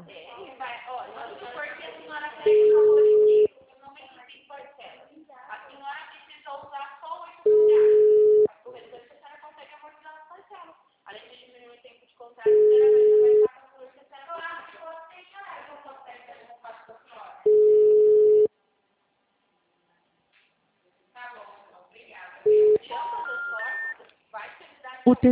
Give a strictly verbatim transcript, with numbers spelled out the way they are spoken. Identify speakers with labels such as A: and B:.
A: É, e vai, ó, vamos supor que a senhora pega o valor inteiro, não vinte e cinco por cento. A senhora precisou usar só oito mil reais. O restante a senhora consegue amortizar nas parcelas. Além de diminuir o tempo de contrato, a senhora vai estar com o valor que a senhora consegue. Eu acho que você já consegue fazer um passo da senhora. Tá bom, então, obrigada. De ambas as formas, vai te ajudar.